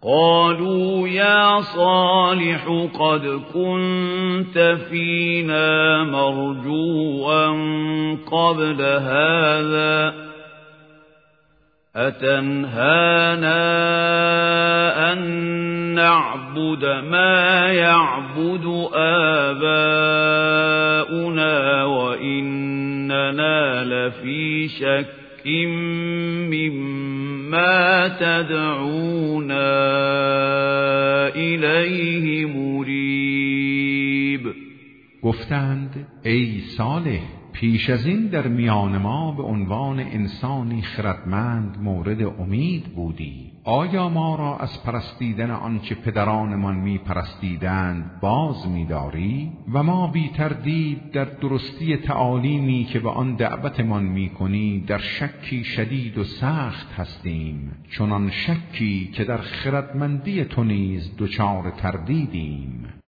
قالوا يا صالح قد كنت فينا مرجوا قبل هذا أتنهانا أن نعبد ما يعبد آباؤنا وإننا لفي شك مما تدعونا إليه مريب. گفتند ای صالح، پیش از این در میان ما به عنوان انسانی خردمند مورد امید بودی. آیا ما را از پرستیدن آنچه پدرانمان می پرستیدند باز می داری؟ و ما بی تردید در درستی تعالیمی که به آن دعوتمان می کنی در شکی شدید و سخت هستیم، چنان شکی که در خردمندی تو نیز دچار تردیدیم.